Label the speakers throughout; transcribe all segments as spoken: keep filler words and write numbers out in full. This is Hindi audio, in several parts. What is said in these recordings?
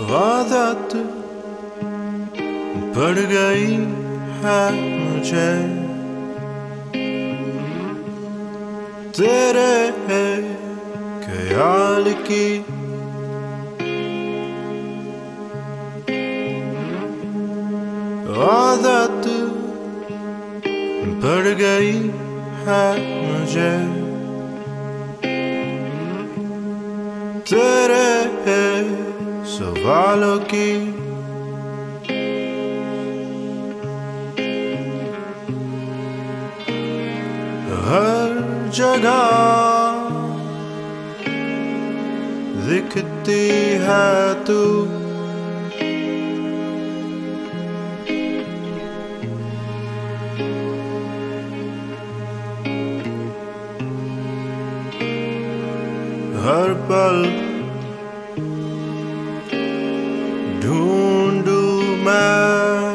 Speaker 1: आदत पड़ गई है मुझे तेरे ख्याल की। आदत पड़ गई है मुझे तेरे सवालों की। हर जगह दिखती है तू, हर पल ढूंढू मैं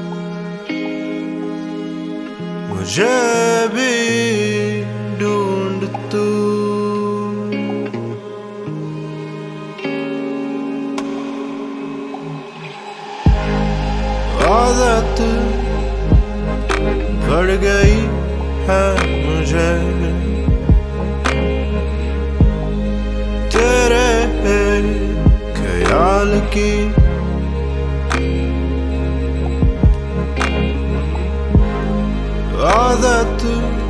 Speaker 1: मुझे भी ढूंढ तू। आदत पड़ गई है मुझे तेरे ख्याल की। आदत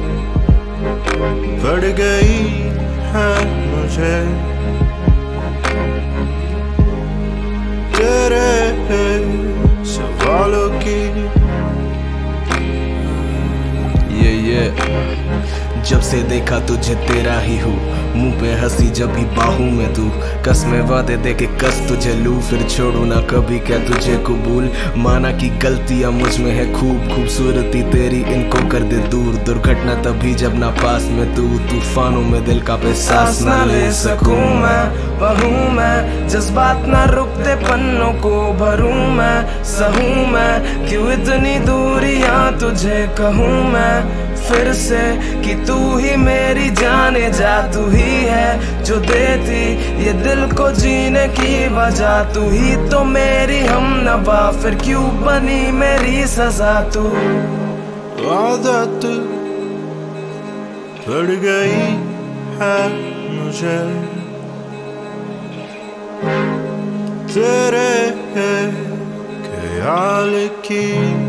Speaker 1: पड़ गई है मुझे तेरे सवालों की।
Speaker 2: ये ये जब से देखा तुझे तेरा ही हूँ, मुंह पे हंसी जब भी बाहू में तू, कसमें वादे दे के कस तुझे लूं, फिर छोड़ू ना कभी क्या तुझे कबूल। माना कि गलतियां मुझ में है खूब, खूबसूरती तेरी इनको कर दे दूर। दुर्घटना तभी जब ना पास में तू, तूफानों में दिल का पे सांस ना ले सकूं मैं। पढ़ूं मैं जज्बात ना रुकते पन्नों को भरूं मैं, सहूं मैं क्यों इतनी दूरियां तुझे कहूं मैं फिर से कि तू ही मेरी जाने जा। तू ही है जो देती ये दिल को जीने की वजह, तू ही तो मेरी हमनवा, फिर क्यों बनी मेरी सजा तू।
Speaker 1: आदत पड़ गई है मुझे तेरे ख्याल की।